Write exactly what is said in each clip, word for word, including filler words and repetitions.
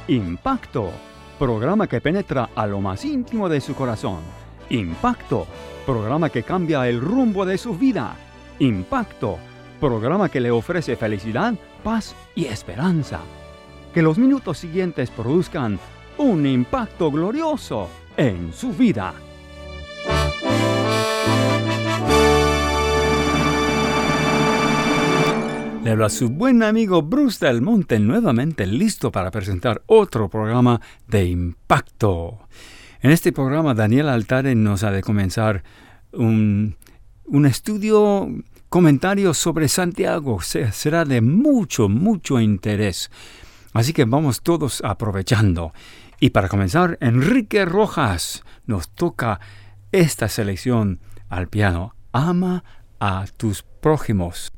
Impacto, programa que penetra a lo más íntimo de su corazón. Impacto, programa que cambia el rumbo de su vida. Impacto, programa que le ofrece felicidad, paz y esperanza. Que los minutos siguientes produzcan un impacto glorioso en su vida. Le habla su buen amigo Bruce Del Monte, nuevamente listo para presentar otro programa de impacto. En este programa, Daniel Altare nos ha de comenzar un, un estudio, comentario sobre Santiago. Será de mucho, mucho interés. Así que vamos todos aprovechando. Y para comenzar, Enrique Rojas nos toca esta selección al piano. Ama a tus prójimos.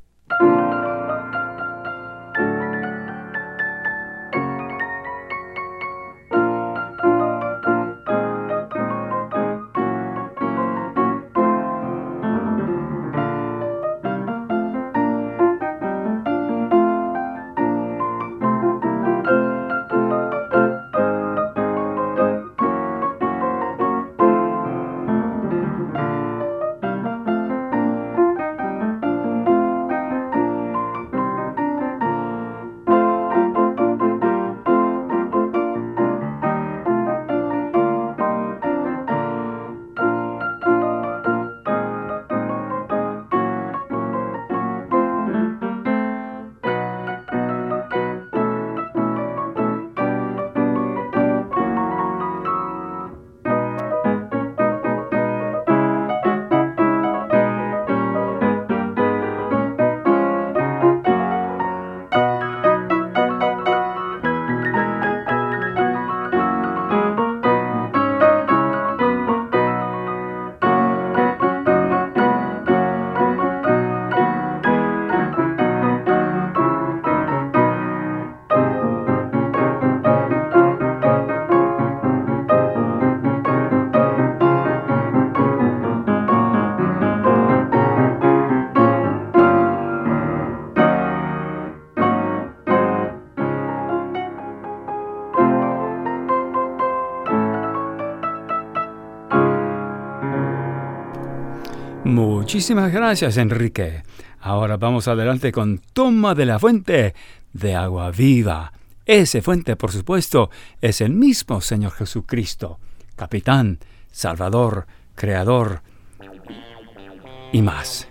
Muchísimas gracias, Enrique. Ahora vamos adelante con Toma de la fuente de agua viva. Ese fuente, por supuesto, es el mismo Señor Jesucristo, Capitán, Salvador, Creador y más.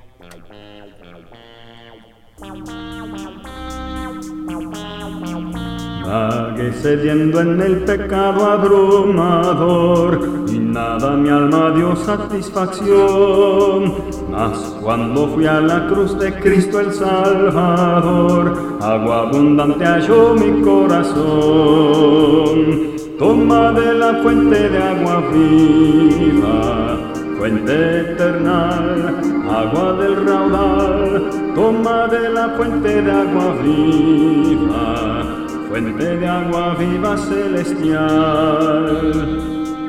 Vagué cediendo en el pecado abrumador y nada mi alma dio satisfacción. Mas cuando fui a la cruz de Cristo el Salvador, agua abundante halló mi corazón. Toma de la fuente de agua viva, fuente eterna, agua del raudal. Toma de la fuente de agua viva, fuente de agua viva celestial.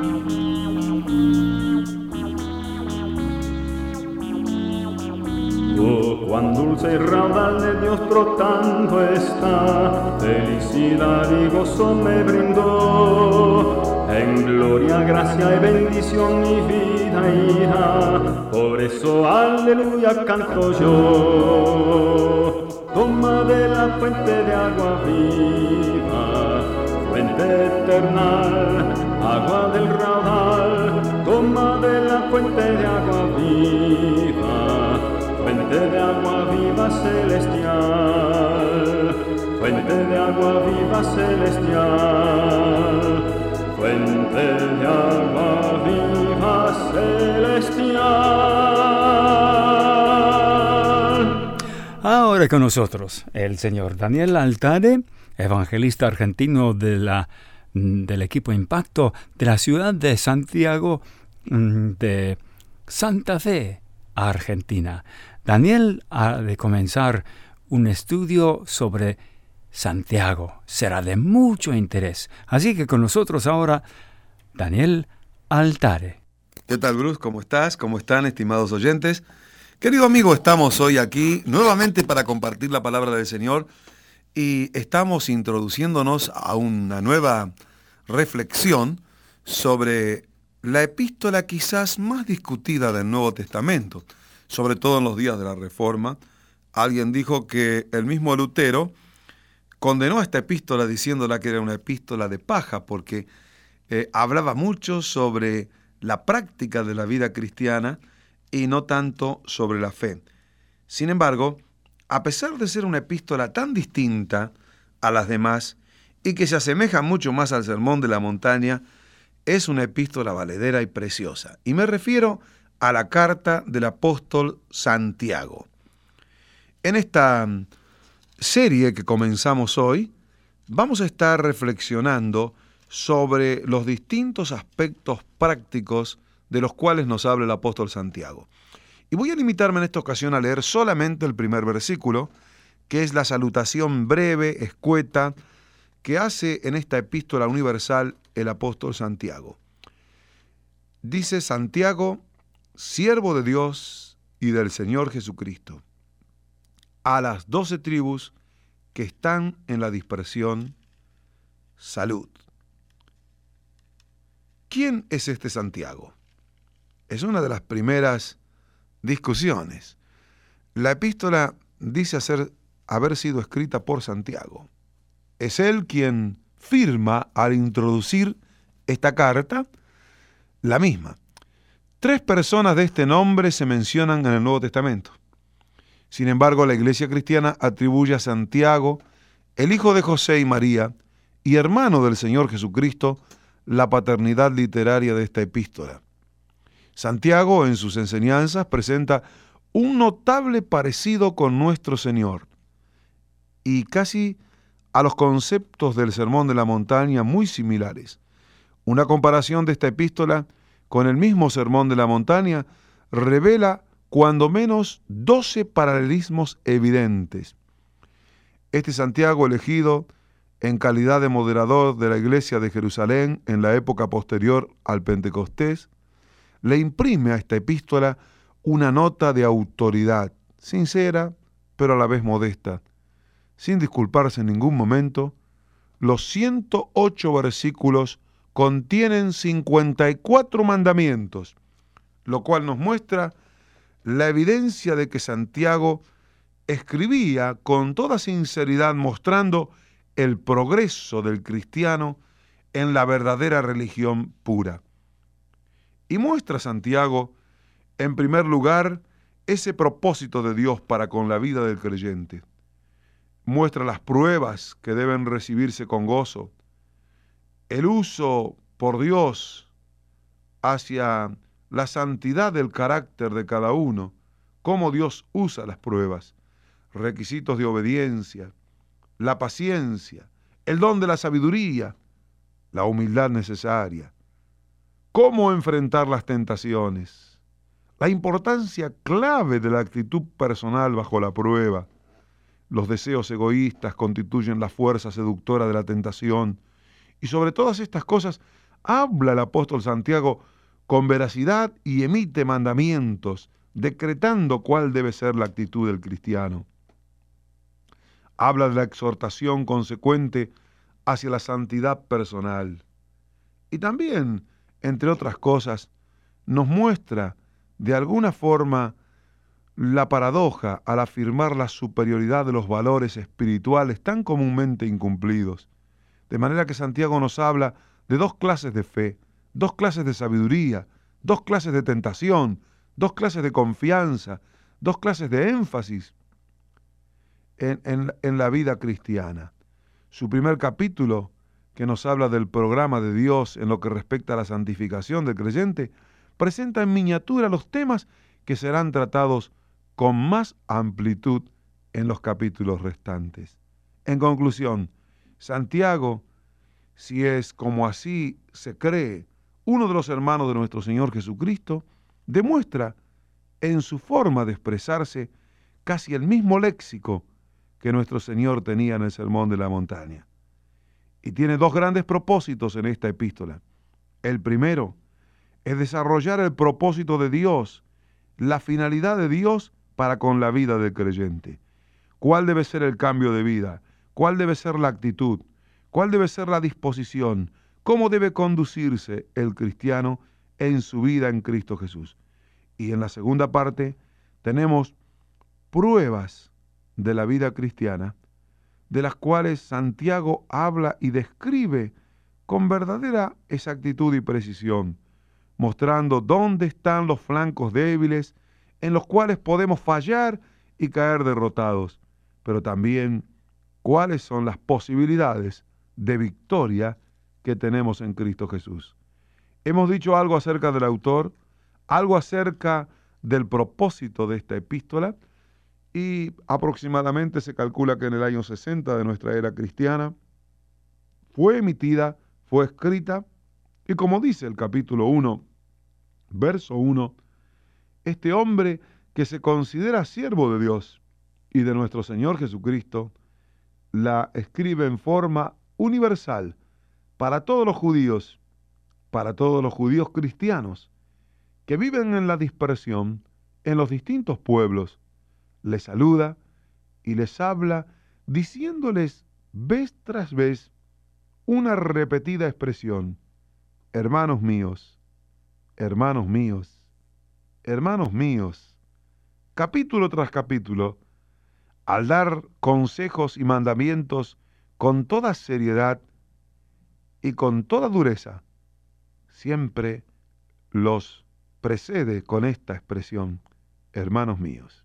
Oh, cuán dulce raudal de Dios brotando está, felicidad y gozo me brindó. En gloria, gracia y bendición mi vida irá, por eso aleluya canto yo. Toma de la fuente de agua viva, fuente eterna, agua del raudal. Toma de la fuente de agua viva, fuente de agua viva celestial. Fuente de agua viva celestial. Fuente de agua viva celestial. Ahora con nosotros el señor Daniel Altare, evangelista argentino de la, del equipo Impacto de la ciudad de Santiago de Santa Fe, Argentina. Daniel ha de comenzar un estudio sobre Santiago. Será de mucho interés. Así que con nosotros ahora, Daniel Altare. ¿Qué tal, Bruce? ¿Cómo estás? ¿Cómo están, estimados oyentes? Querido amigo, estamos hoy aquí nuevamente para compartir la palabra del Señor y estamos introduciéndonos a una nueva reflexión sobre la epístola quizás más discutida del Nuevo Testamento, sobre todo en los días de la Reforma. Alguien dijo que el mismo Lutero condenó a esta epístola diciéndola que era una epístola de paja, porque eh, hablaba mucho sobre la práctica de la vida cristiana y no tanto sobre la fe. Sin embargo, a pesar de ser una epístola tan distinta a las demás y que se asemeja mucho más al Sermón de la Montaña, es una epístola valedera y preciosa. Y me refiero a la carta del apóstol Santiago. En esta serie que comenzamos hoy, vamos a estar reflexionando sobre los distintos aspectos prácticos de los cuales nos habla el apóstol Santiago. Y voy a limitarme en esta ocasión a leer solamente el primer versículo, que es la salutación breve, escueta, que hace en esta epístola universal el apóstol Santiago. Dice: Santiago, siervo de Dios y del Señor Jesucristo, a las doce tribus que están en la dispersión, salud. ¿Quién es este Santiago? Es una de las primeras discusiones. La epístola dice hacer, haber sido escrita por Santiago. Es él quien firma al introducir esta carta, la misma. Tres personas de este nombre se mencionan en el Nuevo Testamento. Sin embargo, la Iglesia cristiana atribuye a Santiago, el hijo de José y María, y hermano del Señor Jesucristo, la paternidad literaria de esta epístola. Santiago, en sus enseñanzas, presenta un notable parecido con nuestro Señor, y casi a los conceptos del Sermón de la Montaña muy similares. Una comparación de esta epístola con el mismo Sermón de la Montaña revela cuando menos doce paralelismos evidentes. Este Santiago, elegido en calidad de moderador de la iglesia de Jerusalén en la época posterior al Pentecostés, le imprime a esta epístola una nota de autoridad, sincera, pero a la vez modesta. Sin disculparse en ningún momento, los ciento ocho versículos contienen cincuenta y cuatro mandamientos, lo cual nos muestra la evidencia de que Santiago escribía con toda sinceridad, mostrando el progreso del cristiano en la verdadera religión pura. Y muestra Santiago, en primer lugar, ese propósito de Dios para con la vida del creyente. Muestra las pruebas que deben recibirse con gozo, el uso por Dios hacia la santidad del carácter de cada uno, cómo Dios usa las pruebas, requisitos de obediencia, la paciencia, el don de la sabiduría, la humildad necesaria, cómo enfrentar las tentaciones, la importancia clave de la actitud personal bajo la prueba. Los deseos egoístas constituyen la fuerza seductora de la tentación, y sobre todas estas cosas habla el apóstol Santiago con veracidad y emite mandamientos, decretando cuál debe ser la actitud del cristiano. Habla de la exhortación consecuente hacia la santidad personal. Y también, entre otras cosas, nos muestra de alguna forma la paradoja al afirmar la superioridad de los valores espirituales tan comúnmente incumplidos. De manera que Santiago nos habla de dos clases de fe, dos clases de sabiduría, dos clases de tentación, dos clases de confianza, dos clases de énfasis en, en, en la vida cristiana. Su primer capítulo, que nos habla del programa de Dios en lo que respecta a la santificación del creyente, presenta en miniatura los temas que serán tratados con más amplitud en los capítulos restantes. En conclusión, Santiago, si es como así se cree, uno de los hermanos de nuestro Señor Jesucristo, demuestra en su forma de expresarse casi el mismo léxico que nuestro Señor tenía en el Sermón de la Montaña. Y tiene dos grandes propósitos en esta epístola. El primero es desarrollar el propósito de Dios, la finalidad de Dios para con la vida del creyente. ¿Cuál debe ser el cambio de vida? cuál debe ser la actitud, cuál debe ser la disposición, cómo debe conducirse el cristiano en su vida en Cristo Jesús. Y en la segunda parte tenemos pruebas de la vida cristiana, de las cuales Santiago habla y describe con verdadera exactitud y precisión, mostrando dónde están los flancos débiles en los cuales podemos fallar y caer derrotados, pero también cuáles son las posibilidades de victoria que tenemos en Cristo Jesús. Hemos dicho algo acerca del autor, algo acerca del propósito de esta epístola, y aproximadamente se calcula que en el año sesenta de nuestra era cristiana fue emitida, fue escrita, y como dice el capítulo uno, verso uno, este hombre que se considera siervo de Dios y de nuestro Señor Jesucristo, la escribe en forma universal para todos los judíos, para todos los judíos cristianos que viven en la dispersión en los distintos pueblos. Les saluda y les habla diciéndoles vez tras vez una repetida expresión: hermanos míos, hermanos míos, hermanos míos, capítulo tras capítulo, al dar consejos y mandamientos con toda seriedad y con toda dureza, siempre los precede con esta expresión: hermanos míos.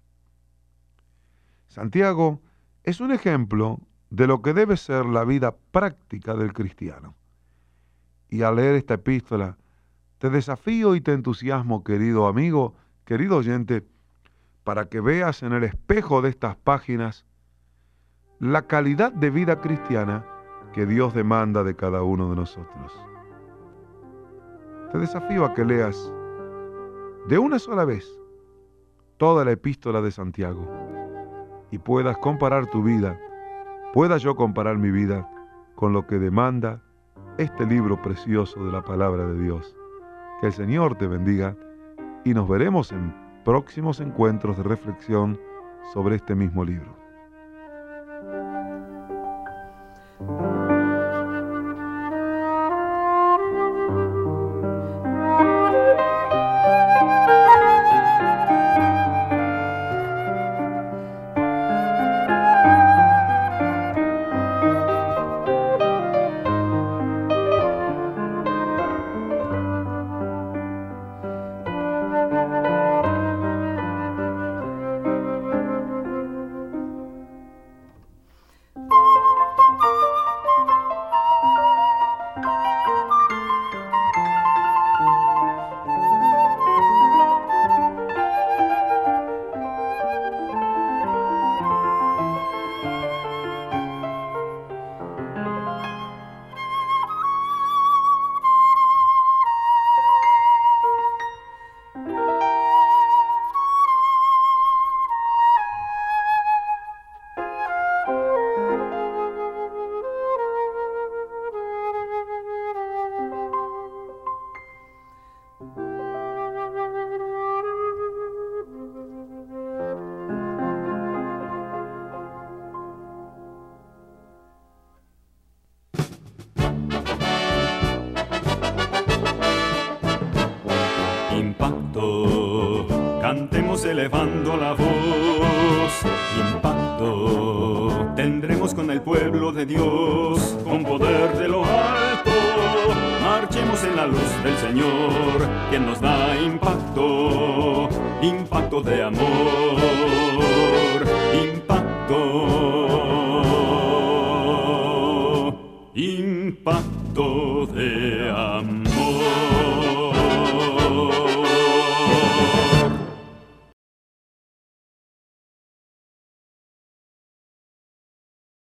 Santiago es un ejemplo de lo que debe ser la vida práctica del cristiano. Y al leer esta epístola, te desafío y te entusiasmo, querido amigo, querido oyente, para que veas en el espejo de estas páginas la calidad de vida cristiana que Dios demanda de cada uno de nosotros. Te desafío a que leas de una sola vez toda la epístola de Santiago y puedas comparar tu vida, pueda yo comparar mi vida con lo que demanda este libro precioso de la palabra de Dios. Que el Señor te bendiga y nos veremos en próximos encuentros de reflexión sobre este mismo libro. Cantemos elevando la voz, impacto tendremos con el pueblo de Dios, con poder de lo alto, marchemos en la luz del Señor, quien nos da impacto, impacto de amor, impacto, impacto de amor.